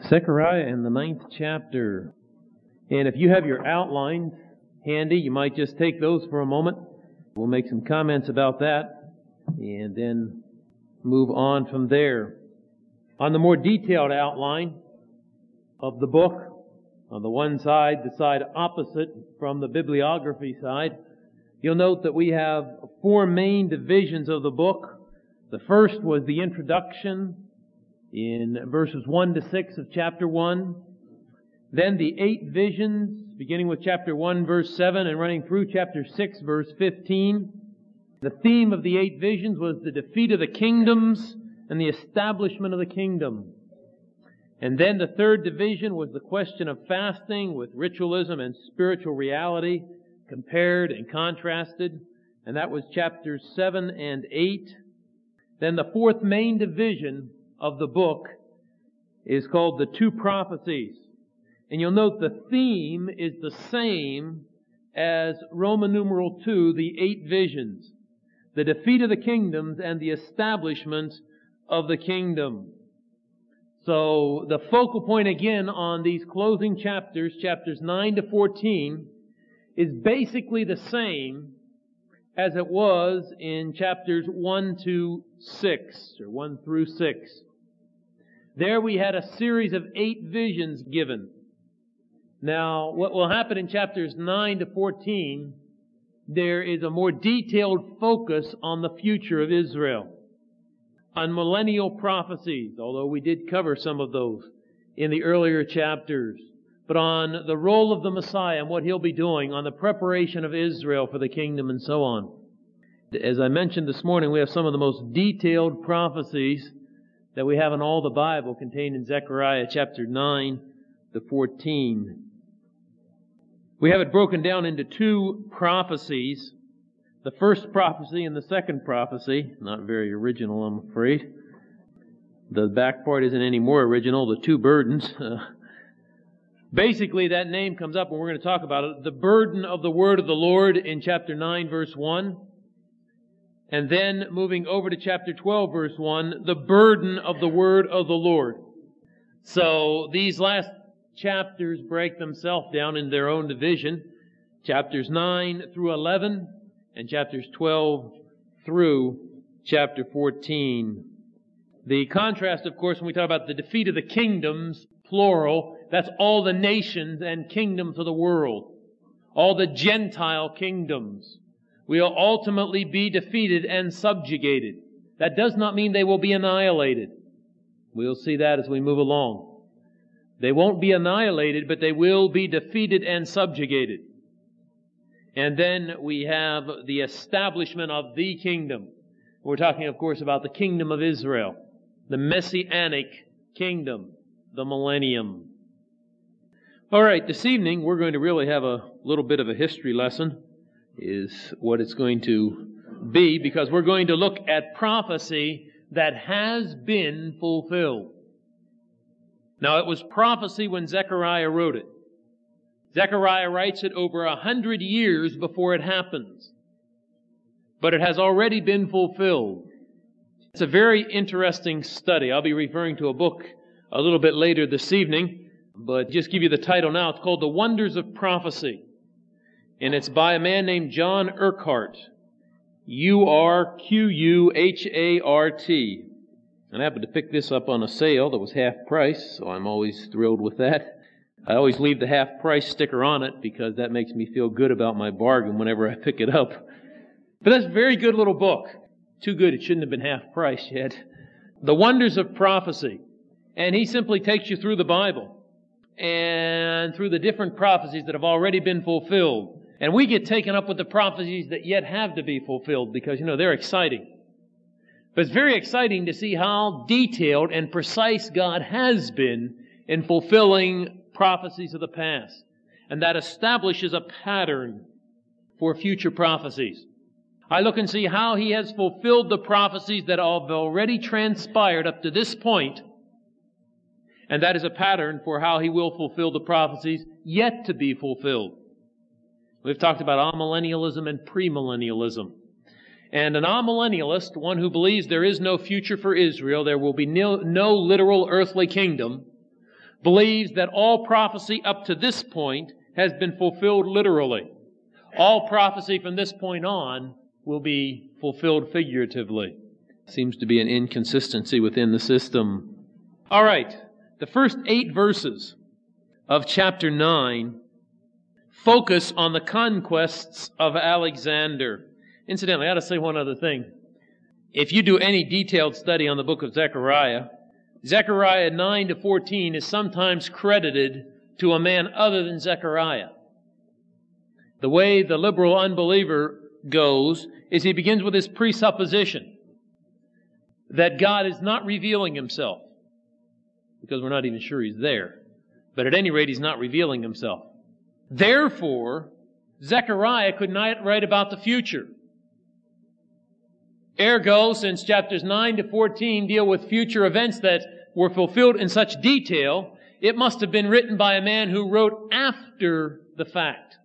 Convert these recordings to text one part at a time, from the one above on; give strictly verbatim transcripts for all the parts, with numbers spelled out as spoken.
Zechariah in the ninth chapter. And if you have your outlines handy, you might just take those for a moment. We'll make some comments about that and then move on from there. On the more detailed outline of the book, on the one side, the side opposite from the bibliography side, you'll note that we have four main divisions of the book. The first was the introduction in verses one to six of chapter one. Then the eight visions, beginning with chapter one, verse seven, and running through chapter six, verse fifteen. The theme of the eight visions was the defeat of the kingdoms and the establishment of the kingdom. And then the third division was the question of fasting with ritualism and spiritual reality compared and contrasted. And that was chapters seven and eight. Then the fourth main division of the book is called the two prophecies. And you'll note the theme is the same as Roman numeral two, the eight visions. The defeat of the kingdoms and the establishment of the kingdom. So the focal point again on these closing chapters, chapters nine to fourteen, is basically the same as it was in chapters one to six, or one through six. There we had a series of eight visions given. Now, what will happen in chapters nine to fourteen, there is a more detailed focus on the future of Israel, on millennial prophecies, although we did cover some of those in the earlier chapters, but on the role of the Messiah and what He'll be doing, on the preparation of Israel for the kingdom and so on. As I mentioned this morning, we have some of the most detailed prophecies that we have in all the Bible contained in Zechariah chapter nine to fourteen. We have it broken down into two prophecies. The first prophecy and the second prophecy. Not very original, I'm afraid. The back part isn't any more original, the two burdens. Uh, basically, that name comes up, and we're going to talk about it. The burden of the word of the Lord in chapter nine, verse one. And then, moving over to chapter twelve, verse one, the burden of the word of the Lord. So, these last chapters break themselves down in their own division. Chapters nine through eleven, and chapters twelve through chapter fourteen. The contrast, of course, when we talk about the defeat of the kingdoms, plural, that's all the nations and kingdoms of the world. All the Gentile kingdoms will ultimately be defeated and subjugated. That does not mean they will be annihilated. We'll see that as we move along. They won't be annihilated, but they will be defeated and subjugated. And then we have the establishment of the kingdom. We're talking, of course, about the kingdom of Israel, the Messianic kingdom, the millennium. All right, this evening we're going to really have a little bit of a history lesson, is what it's going to be, because we're going to look at prophecy that has been fulfilled. Now, it was prophecy when Zechariah wrote it. Zechariah writes it over a hundred years before it happens. But it has already been fulfilled. It's a very interesting study. I'll be referring to a book a little bit later this evening, but just give you the title now. It's called The Wonders of Prophecy. And it's by a man named John Urquhart. U R Q U H A R T. And I happened to pick this up on a sale that was half price, so I'm always thrilled with that. I always leave the half price sticker on it because that makes me feel good about my bargain whenever I pick it up. But that's a very good little book. Too good it shouldn't have been half price yet. The Wonders of Prophecy. And he simply takes you through the Bible and through the different prophecies that have already been fulfilled. And we get taken up with the prophecies that yet have to be fulfilled because, you know, they're exciting. But it's very exciting to see how detailed and precise God has been in fulfilling prophecies of the past. And that establishes a pattern for future prophecies. I look and see how He has fulfilled the prophecies that have already transpired up to this point. And that is a pattern for how He will fulfill the prophecies yet to be fulfilled. We've talked about amillennialism and premillennialism. And an amillennialist, one who believes there is no future for Israel, there will be no, no literal earthly kingdom, believes that all prophecy up to this point has been fulfilled literally. All prophecy from this point on will be fulfilled figuratively. Seems to be an inconsistency within the system. All right, the first eight verses of chapter nine focus on the conquests of Alexander. Incidentally, I ought to say one other thing. If you do any detailed study on the book of Zechariah, Zechariah nine to fourteen is sometimes credited to a man other than Zechariah. The way the liberal unbeliever goes is he begins with his presupposition that God is not revealing Himself, because we're not even sure He's there. But at any rate, He's not revealing Himself. Therefore, Zechariah could not write about the future. Ergo, since chapters nine to fourteen deal with future events that were fulfilled in such detail, it must have been written by a man who wrote after the fact.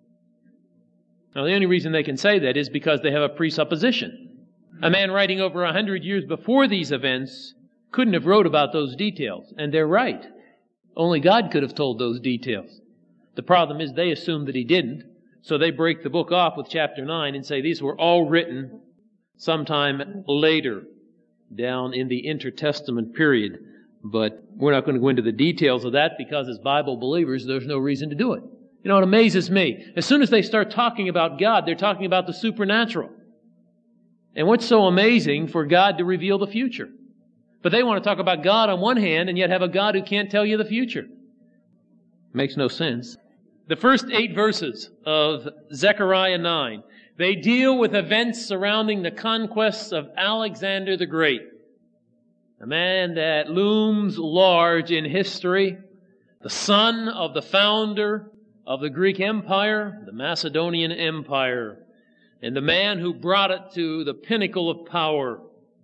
Now, the only reason they can say that is because they have a presupposition. A man writing over a hundred years before these events couldn't have wrote about those details, and they're right. Only God could have told those details. The problem is they assume that He didn't, so they break the book off with chapter nine and say these were all written sometime later, down in the intertestament period. But we're not going to go into the details of that because as Bible believers, there's no reason to do it. You know, it amazes me. As soon as they start talking about God, they're talking about the supernatural. And what's so amazing for God to reveal the future? But they want to talk about God on one hand and yet have a God who can't tell you the future. Makes no sense. The first eight verses of Zechariah nine, they deal with events surrounding the conquests of Alexander the Great, a man that looms large in history, the son of the founder of the Greek Empire, the Macedonian Empire, and the man who brought it to the pinnacle of power.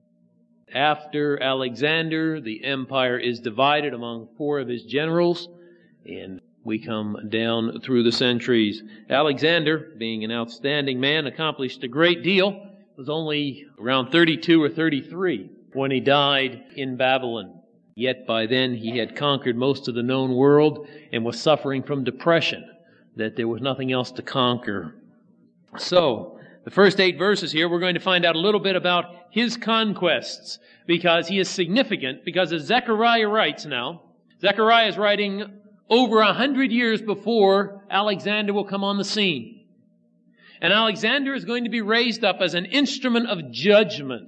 After Alexander, the empire is divided among four of his generals, and we come down through the centuries. Alexander, being an outstanding man, accomplished a great deal. Was only around thirty-two or thirty-three when he died in Babylon. Yet by then he had conquered most of the known world and was suffering from depression, that there was nothing else to conquer. So, the first eight verses here, we're going to find out a little bit about his conquests, because he is significant, because as Zechariah writes now, Zechariah is writing over a hundred years before Alexander will come on the scene. And Alexander is going to be raised up as an instrument of judgment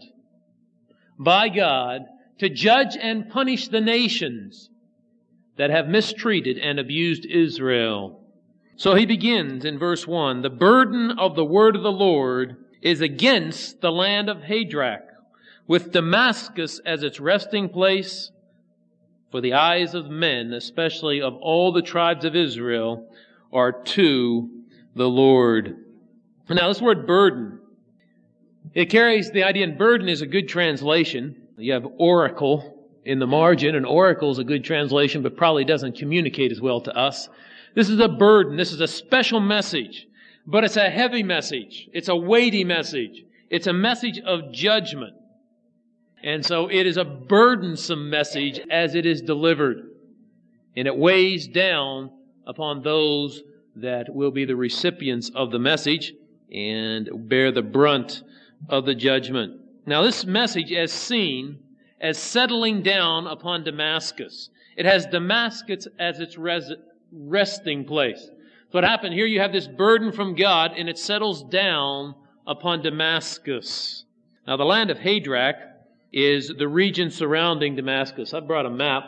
by God to judge and punish the nations that have mistreated and abused Israel. So he begins in verse one, the burden of the word of the Lord is against the land of Hadrach, with Damascus as its resting place for the eyes of men, especially of all the tribes of Israel, are to the Lord. Now this word burden, it carries the idea, and burden is a good translation. You have oracle in the margin, and oracle is a good translation, but probably doesn't communicate as well to us. This is a burden. This is a special message, but it's a heavy message. It's a weighty message. It's a message of judgment. And so it is a burdensome message as it is delivered. And it weighs down upon those that will be the recipients of the message and bear the brunt of the judgment. Now this message is seen as settling down upon Damascus. It has Damascus as its res- resting place. So what happened here, you have this burden from God and it settles down upon Damascus. Now the land of Hadrach is the region surrounding Damascus. I brought a map.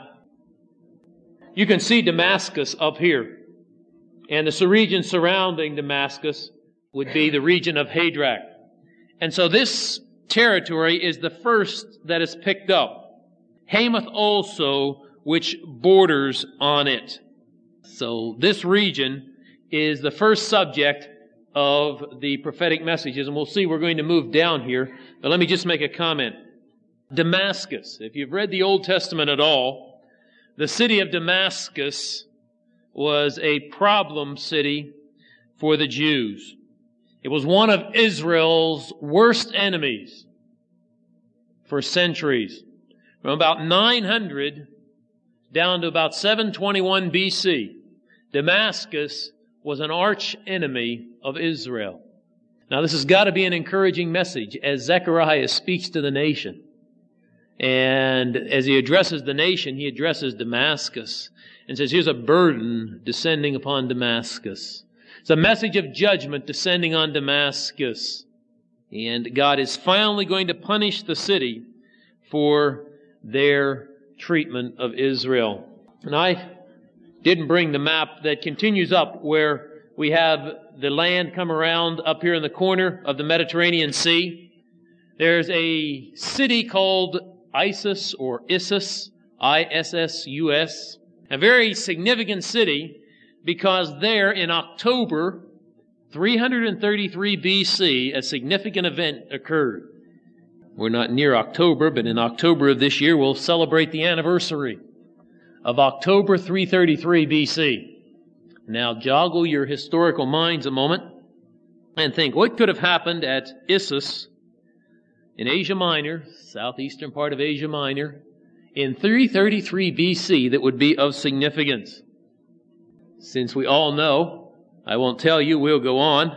You can see Damascus up here. And the region surrounding Damascus would be the region of Hadrach. And so this territory is the first that is picked up. Hamath also, which borders on it. So this region is the first subject of the prophetic messages. And we'll see, we're going to move down here. But let me just make a comment. Damascus. If you've read the Old Testament at all, the city of Damascus was a problem city for the Jews. It was one of Israel's worst enemies for centuries. From about nine hundred down to about seven twenty-one B C, Damascus was an arch enemy of Israel. Now this has got to be an encouraging message as Zechariah speaks to the nation. And as he addresses the nation, he addresses Damascus and says, here's a burden descending upon Damascus. It's a message of judgment descending on Damascus. And God is finally going to punish the city for their treatment of Israel. And I didn't bring the map that continues up where we have the land come around up here in the corner of the Mediterranean Sea. There's a city called Isis or Issus, I S S U S, a very significant city because there in October three thirty-three B C, a significant event occurred. We're not near October, but in October of this year we'll celebrate the anniversary of October three thirty-three B C. Now joggle your historical minds a moment and think, what could have happened at Issus in Asia Minor, southeastern part of Asia Minor, in three thirty-three B C that would be of significance? Since we all know, I won't tell you, we'll go on.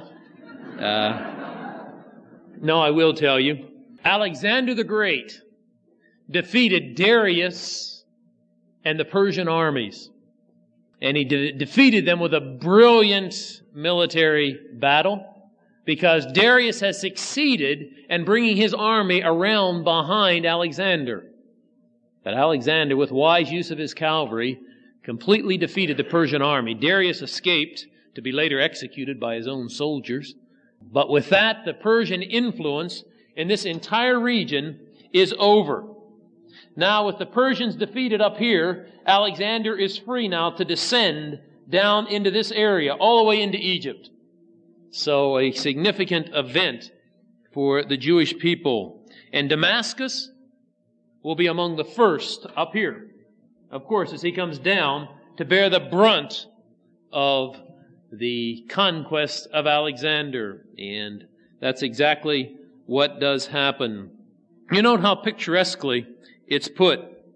Uh, no, I will tell you. Alexander the Great defeated Darius and the Persian armies. And he de- defeated them with a brilliant military battle because Darius has succeeded in bringing his army around behind Alexander. But Alexander, with wise use of his cavalry, completely defeated the Persian army. Darius escaped to be later executed by his own soldiers. But with that, the Persian influence in this entire region is over. Now, with the Persians defeated up here, Alexander is free now to descend down into this area, all the way into Egypt. So, a significant event for the Jewish people. And Damascus will be among the first up here, of course, as he comes down to bear the brunt of the conquest of Alexander. And that's exactly what does happen. You note how picturesquely it's put.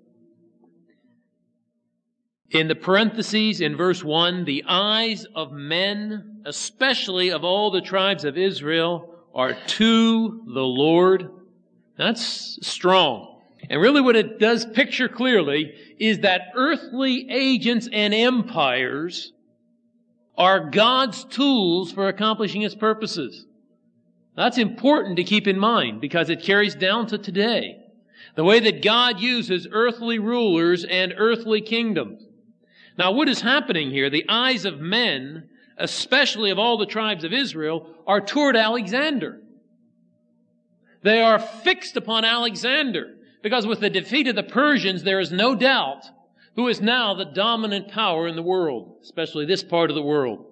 In the parentheses in verse one, the eyes of men, especially of all the tribes of Israel, are to the Lord. That's strong. And really what it does picture clearly is that earthly agents and empires are God's tools for accomplishing His purposes. That's important to keep in mind because it carries down to today. The way that God uses earthly rulers and earthly kingdoms. Now what is happening here? The eyes of men, especially of all the tribes of Israel, are toward Alexander. They are fixed upon Alexander. Because with the defeat of the Persians, there is no doubt who is now the dominant power in the world, especially this part of the world.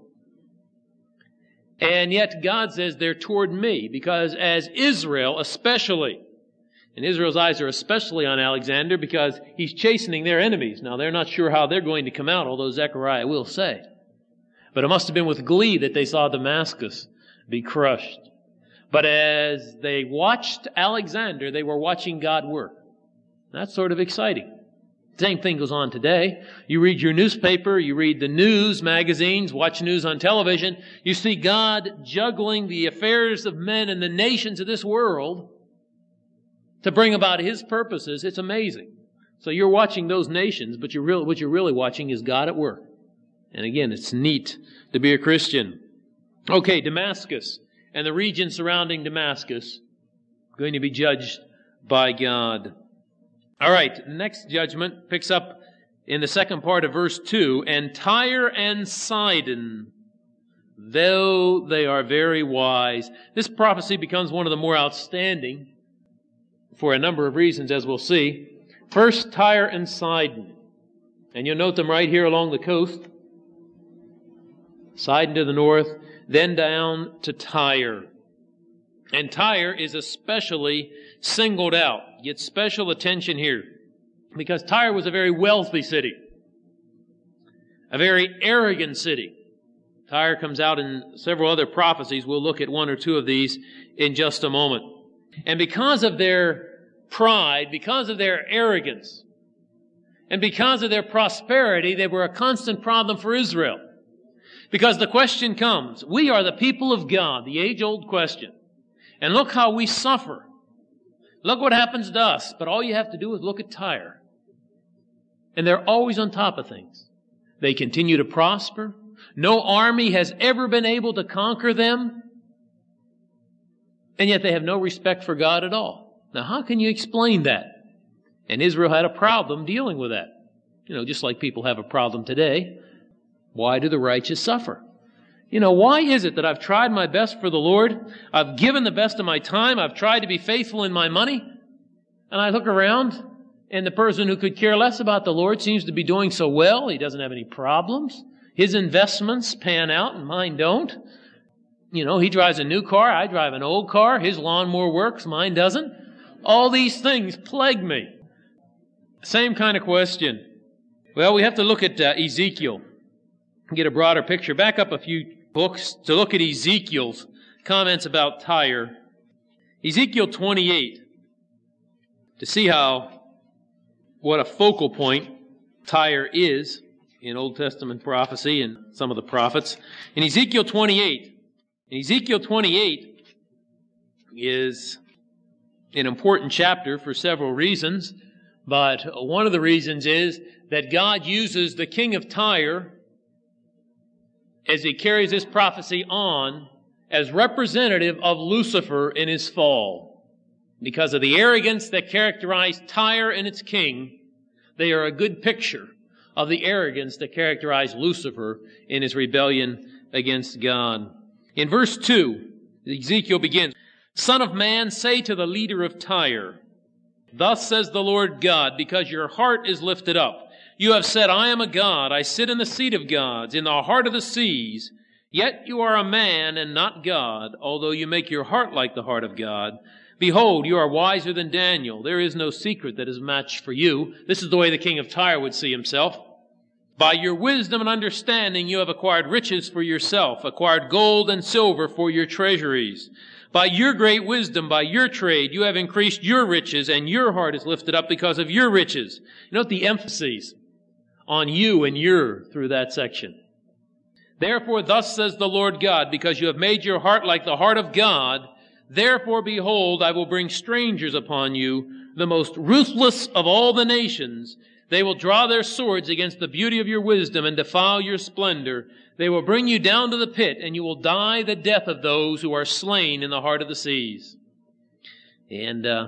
And yet God says they're toward me, because as Israel especially, and Israel's eyes are especially on Alexander because he's chastening their enemies. Now they're not sure how they're going to come out, although Zechariah will say. But it must have been with glee that they saw Damascus be crushed. But as they watched Alexander, they were watching God work. That's sort of exciting. Same thing goes on today. You read your newspaper, you read the news magazines, watch news on television. You see God juggling the affairs of men and the nations of this world to bring about His purposes. It's amazing. So you're watching those nations, but you're really, what you're really watching is God at work. And again, it's neat to be a Christian. Okay, Damascus and the region surrounding Damascus going to be judged by God. All right, the next judgment picks up in the second part of verse two. And Tyre and Sidon, though they are very wise. This prophecy becomes one of the more outstanding for a number of reasons, as we'll see. First, Tyre and Sidon. And you'll note them right here along the coast. Sidon to the north, then down to Tyre. And Tyre is especially singled out. Gets special attention here. Because Tyre was a very wealthy city. A very arrogant city. Tyre comes out in several other prophecies. We'll look at one or two of these in just a moment. And because of their pride, because of their arrogance, And because of their prosperity, they were a constant problem for Israel. Because the question comes, we are the people of God, the age-old question. And look how we suffer. Look what happens to us. But all you have to do is look at Tyre. And they're always on top of things. They continue to prosper. No army has ever been able to conquer them. And yet they have no respect for God at all. Now, how can you explain that? And Israel had a problem dealing with that. You know, just like people have a problem today. Why do the righteous suffer? You know, why is it that I've tried my best for the Lord? I've given the best of my time. I've tried to be faithful in my money. And I look around, and the person who could care less about the Lord seems to be doing so well. He doesn't have any problems. His investments pan out and mine don't. You know, he drives a new car. I drive an old car. His lawnmower works. Mine doesn't. All these things plague me. Same kind of question. Well, we have to look at uh, Ezekiel. Get a broader picture. Back up a few books to look at Ezekiel's comments about Tyre. Ezekiel twenty-eight. To see how, what a focal point Tyre is in Old Testament prophecy and some of the prophets. In Ezekiel twenty-eight, in Ezekiel twenty-eight is an important chapter for several reasons, but one of the reasons is that God uses the king of Tyre as he carries this prophecy on as representative of Lucifer in his fall. Because of the arrogance that characterized Tyre and its king, they are a good picture of the arrogance that characterized Lucifer in his rebellion against God. In verse two, Ezekiel begins, Son of man, say to the leader of Tyre, Thus says the Lord God, because your heart is lifted up. You have said, I am a god, I sit in the seat of gods, in the heart of the seas. Yet you are a man and not God, although you make your heart like the heart of God. Behold, you are wiser than Daniel. There is no secret that is matched for you. This is the way the king of Tyre would see himself. By your wisdom and understanding you have acquired riches for yourself, acquired gold and silver for your treasuries. By your great wisdom, by your trade, you have increased your riches, and your heart is lifted up because of your riches. You note the emphasis on you and your through that section. Therefore, thus says the Lord God, because you have made your heart like the heart of God, therefore, behold, I will bring strangers upon you, the most ruthless of all the nations. They will draw their swords against the beauty of your wisdom and defile your splendor. They will bring you down to the pit, and you will die the death of those who are slain in the heart of the seas. And uh,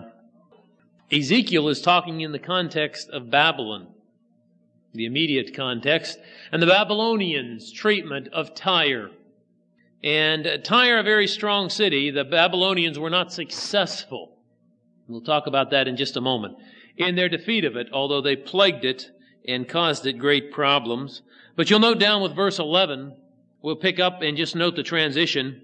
Ezekiel is talking in the context of Babylon, the immediate context, and the Babylonians' treatment of Tyre. And uh, Tyre, a very strong city, the Babylonians were not successful. We'll talk about that in just a moment. In their defeat of it, although they plagued it and caused it great problems. But you'll note down with verse eleven, we'll pick up and just note the transition.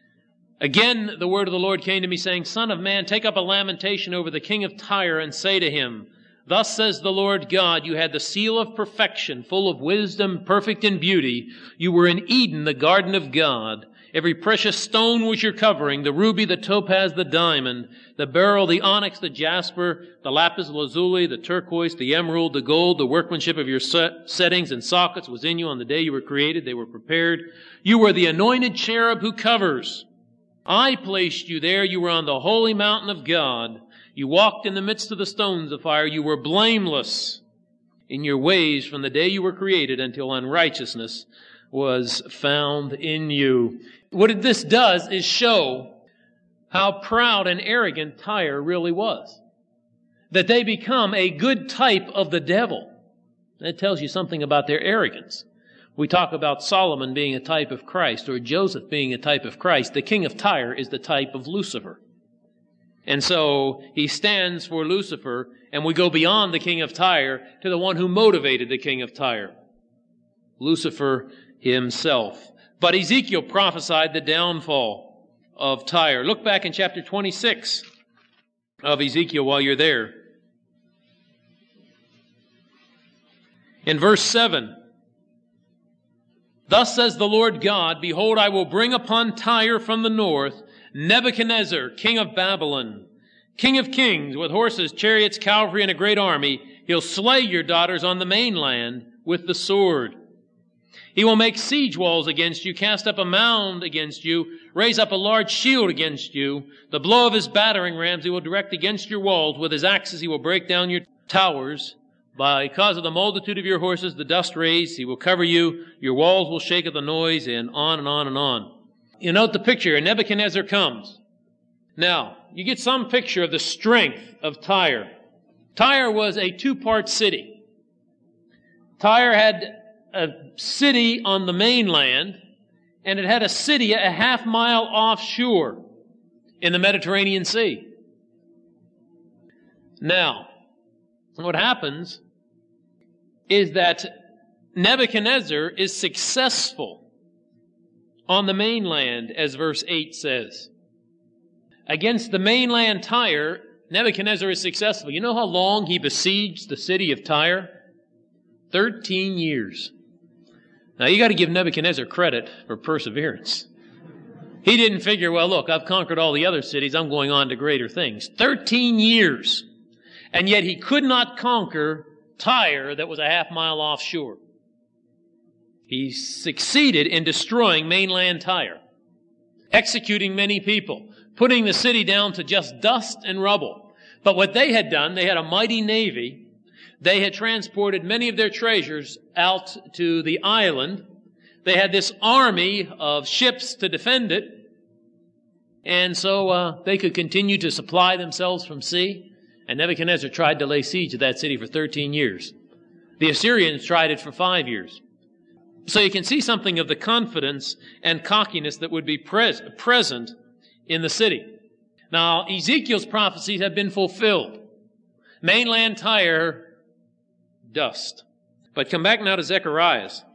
Again, the word of the Lord came to me saying, Son of man, take up a lamentation over the king of Tyre and say to him, Thus says the Lord God, you had the seal of perfection, full of wisdom, perfect in beauty. You were in Eden, the garden of God. Every precious stone was your covering, the ruby, the topaz, the diamond, the beryl, the onyx, the jasper, the lapis lazuli, the turquoise, the emerald, the gold. The workmanship of your set, settings and sockets was in you on the day you were created. They were prepared. You were the anointed cherub who covers. I placed you there. You were on the holy mountain of God. You walked in the midst of the stones of fire. You were blameless in your ways from the day you were created until unrighteousness was found in you. What this does is show how proud and arrogant Tyre really was. That they become a good type of the devil. That tells you something about their arrogance. We talk about Solomon being a type of Christ, or Joseph being a type of Christ. The king of Tyre is the type of Lucifer. And so he stands for Lucifer, and we go beyond the king of Tyre to the one who motivated the king of Tyre, Lucifer himself. But Ezekiel prophesied the downfall of Tyre. Look back in chapter twenty-six of Ezekiel while you're there. In verse seven, Thus says the Lord God, Behold, I will bring upon Tyre from the north Nebuchadnezzar, king of Babylon. King of kings, with horses, chariots, cavalry, and a great army. He'll slay your daughters on the mainland with the sword. He will make siege walls against you, cast up a mound against you, raise up a large shield against you. The blow of his battering rams he will direct against your walls. With his axes he will break down your towers. Because of the multitude of your horses, the dust raised, he will cover you. Your walls will shake at the noise, and on and on and on. You note the picture. Nebuchadnezzar comes. Now, you get some picture of the strength of Tyre. Tyre was a two-part city. Tyre had a city on the mainland, and it had a city a half mile offshore in the Mediterranean Sea. Now, what happens is that Nebuchadnezzar is successful on the mainland, as verse eight says. Against the mainland Tyre, Nebuchadnezzar is successful. You know how long he besieged the city of Tyre? Thirteen years. Now, you got to give Nebuchadnezzar credit for perseverance. He didn't figure, well, look, I've conquered all the other cities. I'm going on to greater things. Thirteen years. And yet he could not conquer Tyre that was a half mile offshore. He succeeded in destroying mainland Tyre, executing many people, putting the city down to just dust and rubble. But what they had done, they had a mighty navy. They had transported many of their treasures out to the island. They had this army of ships to defend it. And so uh, they could continue to supply themselves from sea. And Nebuchadnezzar tried to lay siege to that city for thirteen years. The Assyrians tried it for five years. So you can see something of the confidence and cockiness that would be pres- present in the city. Now, Ezekiel's prophecies have been fulfilled. Mainland Tyre, dust. But come back now to Zechariah's.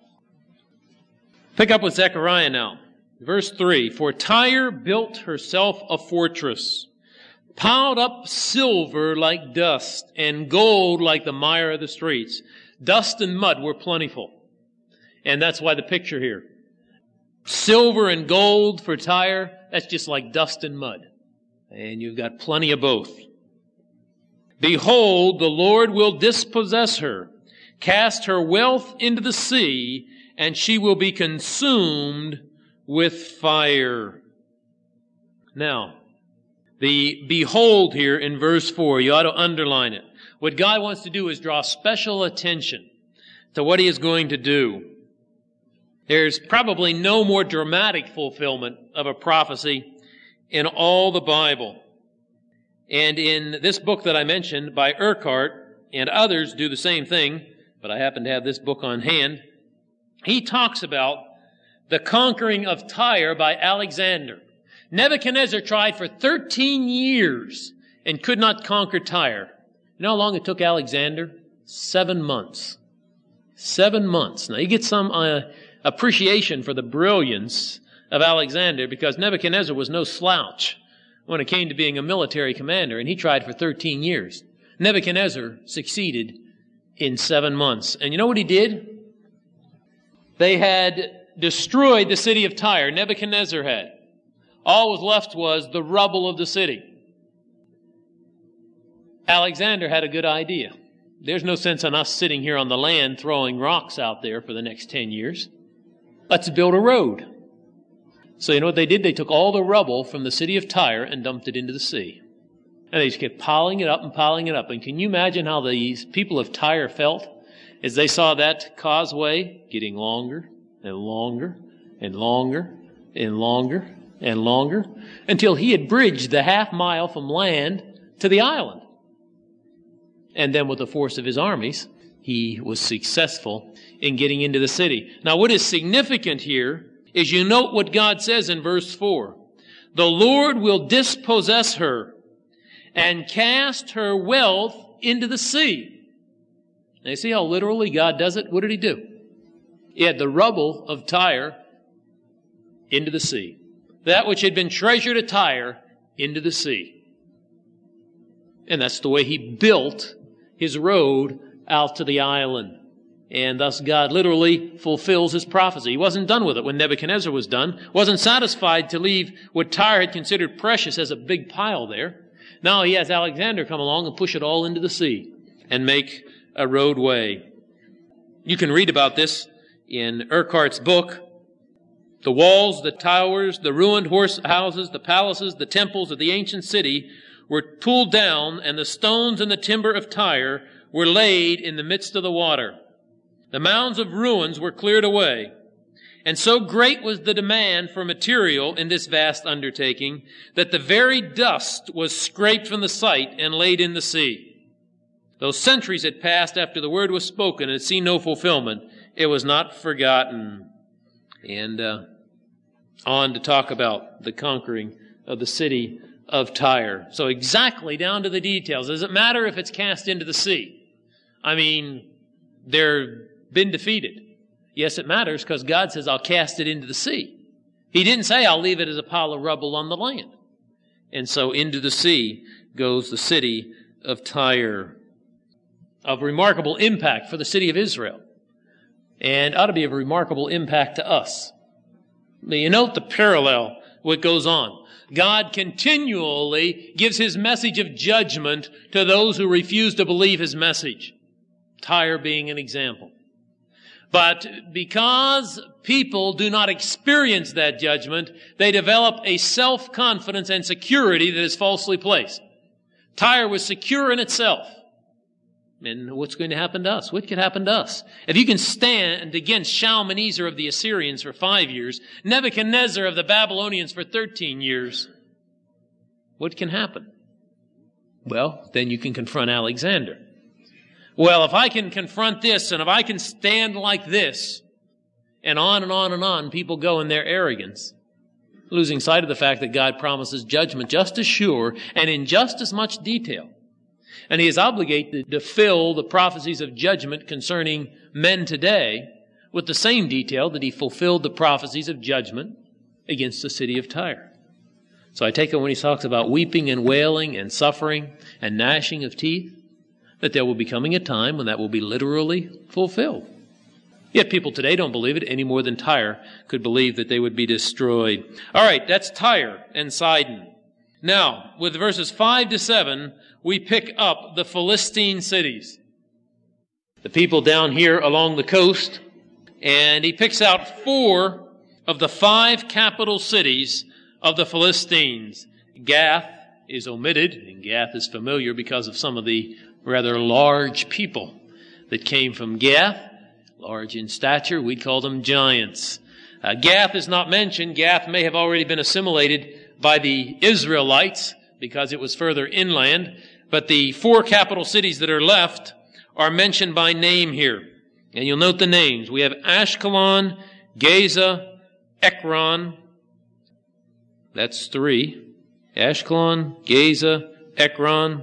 Pick up with Zechariah now. Verse three, for Tyre built herself a fortress, piled up silver like dust, and gold like the mire of the streets. Dust and mud were plentiful. And that's why the picture here. Silver and gold for Tyre, that's just like dust and mud. And you've got plenty of both. Behold, the Lord will dispossess her, cast her wealth into the sea, and she will be consumed with fire. Now, the behold here in verse four, you ought to underline it. What God wants to do is draw special attention to what He is going to do. There's probably no more dramatic fulfillment of a prophecy in all the Bible. And in this book that I mentioned by Urquhart, and others do the same thing, but I happen to have this book on hand, he talks about the conquering of Tyre by Alexander. Nebuchadnezzar tried for thirteen years and could not conquer Tyre. You know how long it took Alexander? Seven months. Seven months. Now you get some uh, appreciation for the brilliance of Alexander, because Nebuchadnezzar was no slouch when it came to being a military commander, and he tried for thirteen years. Nebuchadnezzar succeeded in seven months. And you know what he did? They had destroyed the city of Tyre. Nebuchadnezzar had. All was left was the rubble of the city. Alexander had a good idea. There's no sense in us sitting here on the land throwing rocks out there for the next ten years. Let's build a road. So you know what they did? They took all the rubble from the city of Tyre and dumped it into the sea. And they just kept piling it up and piling it up. And can you imagine how these people of Tyre felt as they saw that causeway getting longer and longer and longer and longer and longer until he had bridged the half mile from land to the island. And then with the force of his armies, he was successful in getting into the city. Now what is significant here is you note what God says in verse four. The Lord will dispossess her and cast her wealth into the sea. Now you see how literally God does it? What did He do? He had the rubble of Tyre into the sea. That which had been treasured at Tyre into the sea. And that's the way He built His road out to the island. And thus God literally fulfills His prophecy. He wasn't done with it when Nebuchadnezzar was done. Wasn't satisfied to leave what Tyre had considered precious as a big pile there. Now he has Alexander come along and push it all into the sea and make a roadway. You can read about this in Urquhart's book. The walls, the towers, the ruined horse houses, the palaces, the temples of the ancient city were pulled down, and the stones and the timber of Tyre were laid in the midst of the water. The mounds of ruins were cleared away. And so great was the demand for material in this vast undertaking that the very dust was scraped from the site and laid in the sea. Though centuries had passed after the word was spoken and had seen no fulfillment, it was not forgotten. And uh, on to talk about the conquering of the city of Tyre. So exactly down to the details. Does it matter if it's cast into the sea? I mean, they're been defeated. Yes, it matters because God says, I'll cast it into the sea. He didn't say, I'll leave it as a pile of rubble on the land. And so into the sea goes the city of Tyre. Of remarkable impact for the city of Israel. And ought to be of remarkable impact to us. Now, you note the parallel, what goes on. God continually gives his message of judgment to those who refuse to believe his message. Tyre being an example. But because people do not experience that judgment, they develop a self-confidence and security that is falsely placed. Tyre was secure in itself. And what's going to happen to us? What could happen to us? If you can stand against Shalmaneser of the Assyrians for five years, Nebuchadnezzar of the Babylonians for thirteen years, what can happen? Well, then you can confront Alexander. Well, if I can confront this, and if I can stand like this, and on and on and on, people go in their arrogance, losing sight of the fact that God promises judgment just as sure and in just as much detail. And he is obligated to fill the prophecies of judgment concerning men today with the same detail that he fulfilled the prophecies of judgment against the city of Tyre. So I take it when he talks about weeping and wailing and suffering and gnashing of teeth, that there will be coming a time when that will be literally fulfilled. Yet people today don't believe it any more than Tyre could believe that they would be destroyed. All right, that's Tyre and Sidon. Now, with verses five to seven, we pick up the Philistine cities. The people down here along the coast, and he picks out four of the five capital cities of the Philistines. Gath is omitted, and Gath is familiar because of some of the rather large people that came from Gath. Large in stature, we'd call them giants. Uh, Gath is not mentioned. Gath may have already been assimilated by the Israelites because it was further inland. But the four capital cities that are left are mentioned by name here. And you'll note the names. We have Ashkelon, Gaza, Ekron. That's three. Ashkelon, Gaza, Ekron,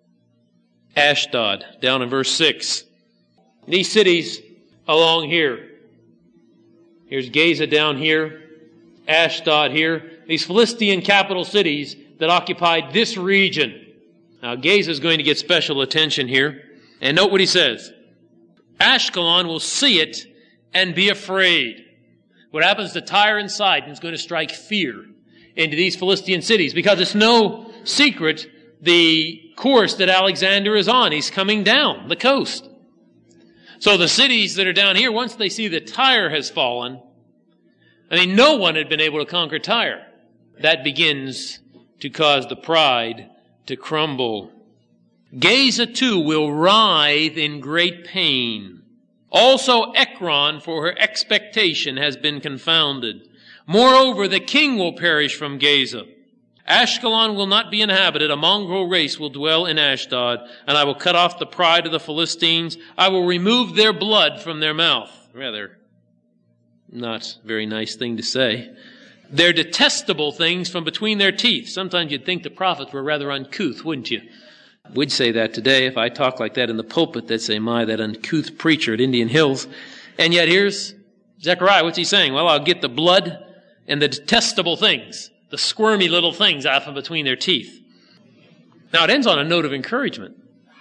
Ashdod, down in verse six. These cities along here. Here's Gaza down here, Ashdod here. These Philistine capital cities that occupied this region. Now, Gaza is going to get special attention here. And note what he says. Ashkelon will see it and be afraid. What happens to Tyre and Sidon is going to strike fear into these Philistine cities because it's no secret the course that Alexander is on. He's coming down the coast. So the cities that are down here, once they see that Tyre has fallen, I mean, no one had been able to conquer Tyre. That begins to cause the pride to crumble. Gaza too will writhe in great pain. Also Ekron, for her expectation, has been confounded. Moreover, the king will perish from Gaza. Ashkelon will not be inhabited. A mongrel race will dwell in Ashdod, and I will cut off the pride of the Philistines. I will remove their blood from their mouth. Rather, not very nice thing to say. Their detestable things from between their teeth. Sometimes you'd think the prophets were rather uncouth, wouldn't you? We'd say that today. If I talk like that in the pulpit, they'd say, my, that uncouth preacher at Indian Hills. And yet here's Zechariah. What's he saying? Well, I'll get the blood and the detestable things, the squirmy little things out from between their teeth. Now, it ends on a note of encouragement.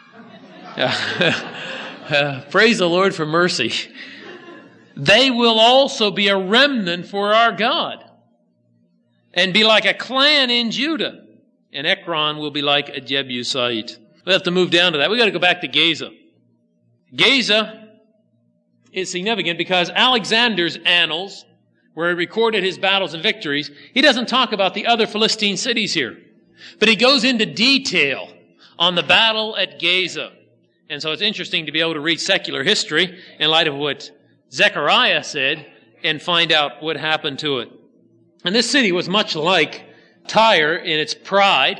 uh, praise the Lord for mercy. They will also be a remnant for our God and be like a clan in Judah. and Ekron will be like a Jebusite. We'll have to move down to that. We've got to go back to Gaza. Gaza is significant because Alexander's annals, where he recorded his battles and victories, he doesn't talk about the other Philistine cities here. But he goes into detail on the battle at Gaza. And so it's interesting to be able to read secular history in light of what Zechariah said and find out what happened to it. And this city was much like Tyre in its pride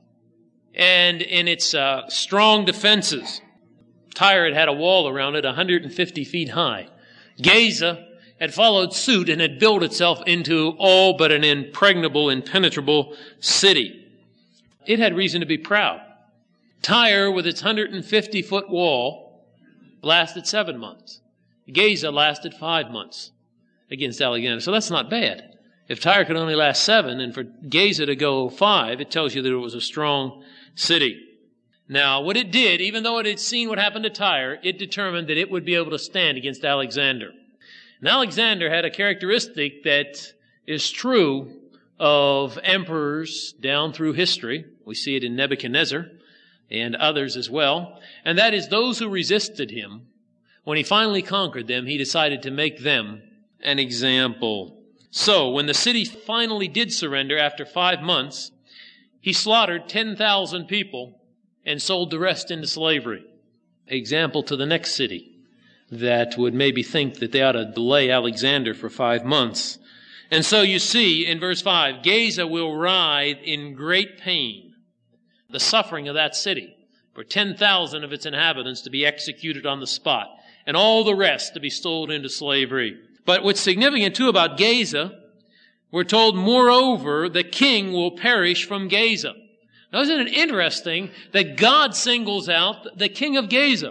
and in its uh, strong defenses. Tyre had had a wall around it one hundred fifty feet high. Gaza had followed suit and had built itself into all but an impregnable, impenetrable city. It had reason to be proud. Tyre, with its one hundred fifty foot wall, lasted seven months. Gaza lasted five months against Alexander. So that's not bad. If Tyre could only last seven, and for Gaza to go five, it tells you that it was a strong city. Now, what it did, even though it had seen what happened to Tyre, it determined that it would be able to stand against Alexander. And Alexander had a characteristic that is true of emperors down through history. We see it in Nebuchadnezzar and others as well. And that is those who resisted him. When he finally conquered them, he decided to make them an example. So, when the city finally did surrender after five months, he slaughtered ten thousand people and sold the rest into slavery. Example to the next city that would maybe think that they ought to delay Alexander for five months. And so you see in verse five, Gaza will writhe in great pain, the suffering of that city, for ten thousand of its inhabitants to be executed on the spot, and all the rest to be sold into slavery. But what's significant too about Gaza, we're told, moreover, the king will perish from Gaza. Now, isn't it interesting that God singles out the king of Gaza?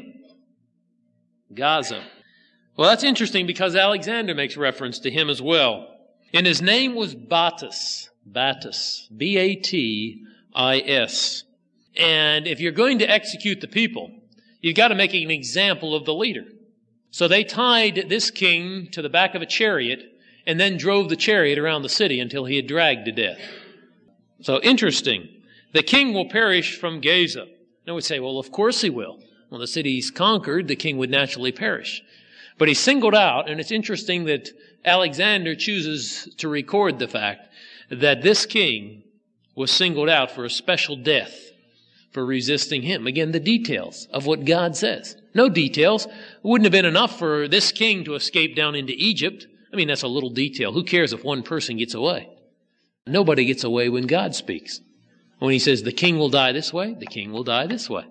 Gaza. Well, that's interesting because Alexander makes reference to him as well. And his name was Battus. Battus. B A T I S. And if you're going to execute the people, you've got to make an example of the leader. So they tied this king to the back of a chariot and then drove the chariot around the city until he had dragged to death. So interesting. The king will perish from Gaza. Now we say, well, of course he will. When the city's conquered, the king would naturally perish. But he's singled out, and it's interesting that Alexander chooses to record the fact that this king was singled out for a special death for resisting him. Again, the details of what God says. No details. It wouldn't have been enough for this king to escape down into Egypt. I mean, that's a little detail. Who cares if one person gets away? Nobody gets away when God speaks. When he says the king will die this way, the king will die this way.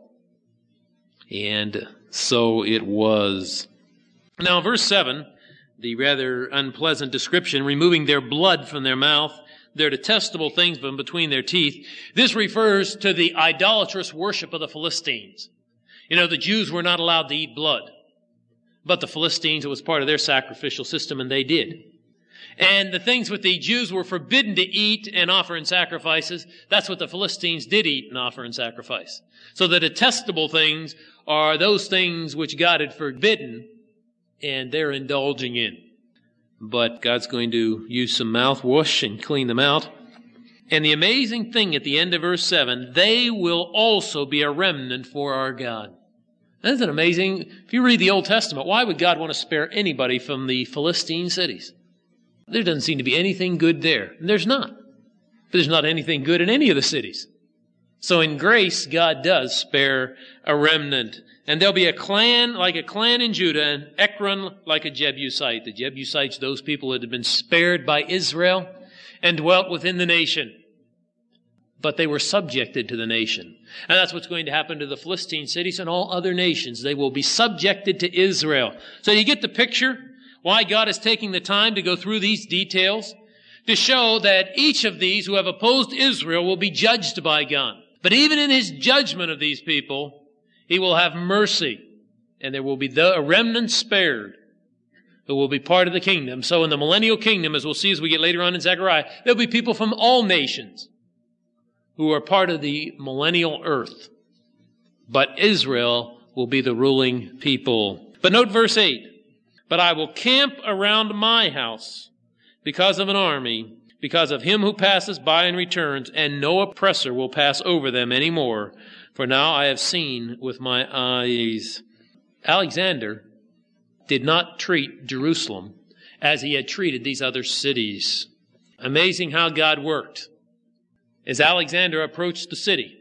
And so it was. Now, verse seven, the rather unpleasant description, removing their blood from their mouth, their detestable things from between their teeth. This refers to the idolatrous worship of the Philistines. You know, the Jews were not allowed to eat blood. But the Philistines, it was part of their sacrificial system, and they did. And the things that the Jews were forbidden to eat and offer in sacrifices, that's what the Philistines did eat and offer in sacrifice. So the detestable things are those things which God had forbidden, and they're indulging in. But God's going to use some mouthwash and clean them out. And the amazing thing at the end of verse seven, they will also be a remnant for our God. Isn't it amazing? If you read the Old Testament, why would God want to spare anybody from the Philistine cities? There doesn't seem to be anything good there. And there's not. But there's not anything good in any of the cities. So in grace, God does spare a remnant. And there'll be a clan like a clan in Judah, and Ekron like a Jebusite. The Jebusites, those people that had been spared by Israel and dwelt within the nation. But they were subjected to the nation. And that's what's going to happen to the Philistine cities and all other nations. They will be subjected to Israel. So you get the picture why God is taking the time to go through these details to show that each of these who have opposed Israel will be judged by God. But even in his judgment of these people, he will have mercy, and there will be the, a remnant spared who will be part of the kingdom. So in the millennial kingdom, as we'll see as we get later on in Zechariah, there'll be people from all nations who are part of the millennial earth. But Israel will be the ruling people. But note verse eight. But I will camp around my house because of an army, because of him who passes by and returns, and no oppressor will pass over them any more. For now I have seen with my eyes. Alexander did not treat Jerusalem as he had treated these other cities. Amazing how God worked. As Alexander approached the city,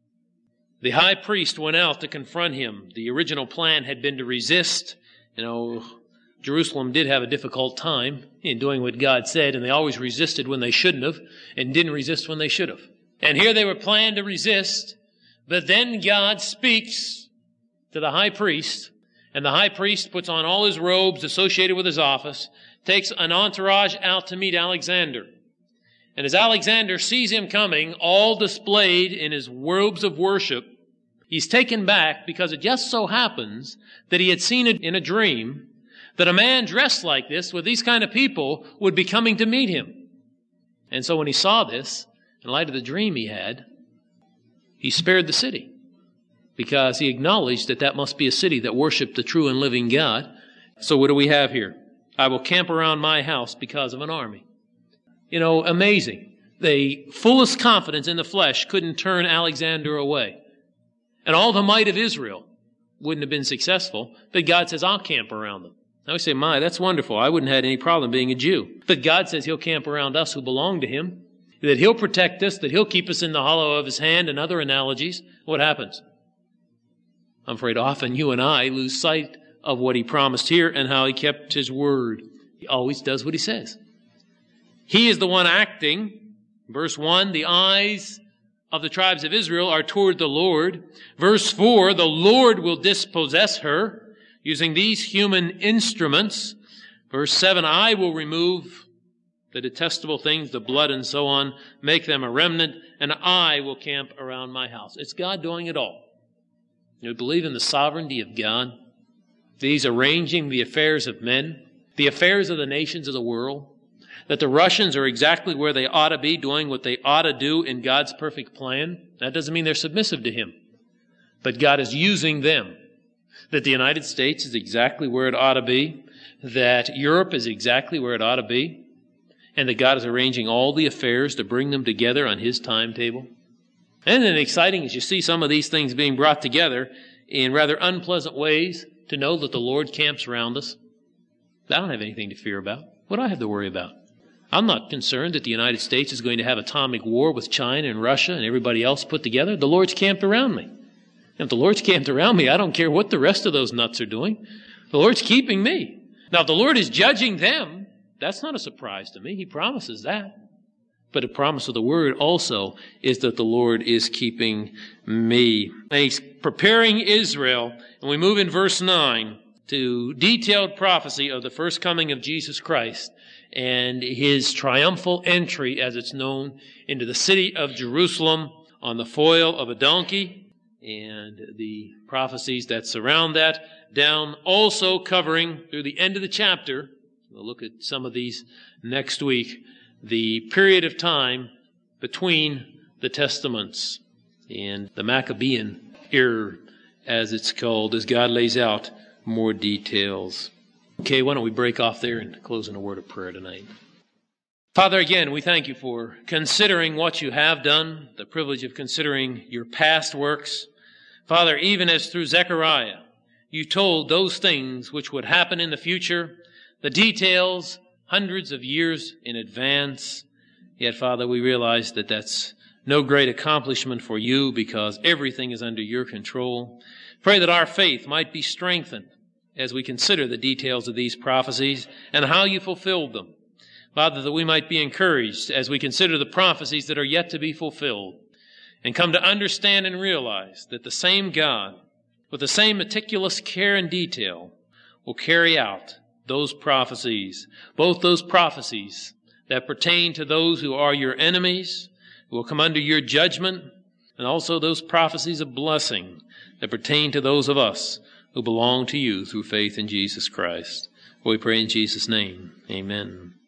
the high priest went out to confront him. The original plan had been to resist. You know, Jerusalem did have a difficult time in doing what God said, and they always resisted when they shouldn't have, and didn't resist when they should have. And here they were planned to resist, but then God speaks to the high priest, and the high priest puts on all his robes associated with his office, takes an entourage out to meet Alexander. And as Alexander sees him coming, all displayed in his robes of worship, he's taken back because it just so happens that he had seen it in a dream that a man dressed like this with these kind of people would be coming to meet him. And so when he saw this, in light of the dream he had, he spared the city because he acknowledged that that must be a city that worshiped the true and living God. So what do we have here? I will camp around my house because of an army. You know, amazing. The fullest confidence in the flesh couldn't turn Alexander away. And all the might of Israel wouldn't have been successful, but God says, I'll camp around them. Now we say, my, that's wonderful. I wouldn't have had any problem being a Jew. But God says he'll camp around us who belong to him, that he'll protect us, that he'll keep us in the hollow of his hand, and other analogies. What happens? I'm afraid often you and I lose sight of what he promised here and how he kept his word. He always does what he says. He is the one acting. Verse one, the eyes of the tribes of Israel are toward the Lord. Verse four, the Lord will dispossess her using these human instruments. Verse seven, I will remove the detestable things, the blood and so on, make them a remnant, and I will camp around my house. It's God doing it all. You believe in the sovereignty of God? He's arranging the affairs of men, the affairs of the nations of the world, that the Russians are exactly where they ought to be, doing what they ought to do in God's perfect plan. That doesn't mean they're submissive to him. But God is using them. That the United States is exactly where it ought to be. That Europe is exactly where it ought to be. And that God is arranging all the affairs to bring them together on his timetable. And then exciting as you see some of these things being brought together in rather unpleasant ways, to know that the Lord camps around us. I don't have anything to fear about. What do I have to worry about? I'm not concerned that the United States is going to have atomic war with China and Russia and everybody else put together. The Lord's camped around me. And if the Lord's camped around me, I don't care what the rest of those nuts are doing. The Lord's keeping me. Now, if the Lord is judging them, that's not a surprise to me. He promises that. But a promise of the Word also is that the Lord is keeping me. And he's preparing Israel. And we move in verse nine to detailed prophecy of the first coming of Jesus Christ and his triumphal entry, as it's known, into the city of Jerusalem on the foal of a donkey, and the prophecies that surround that, down also covering through the end of the chapter. We'll look at some of these next week. The period of time between the Testaments and the Maccabean era, as it's called, as God lays out more details. Okay, why don't we break off there and close in a word of prayer tonight. Father, again, we thank you for considering what you have done, the privilege of considering your past works. Father, even as through Zechariah, you told those things which would happen in the future, the details hundreds of years in advance. Yet, Father, we realize that that's no great accomplishment for you because everything is under your control. Pray that our faith might be strengthened as we consider the details of these prophecies and how you fulfilled them. Father, that we might be encouraged as we consider the prophecies that are yet to be fulfilled and come to understand and realize that the same God, with the same meticulous care and detail, will carry out those prophecies, both those prophecies that pertain to those who are your enemies, who will come under your judgment, and also those prophecies of blessing that pertain to those of us who belong to you through faith in Jesus Christ. We pray in Jesus' name. Amen.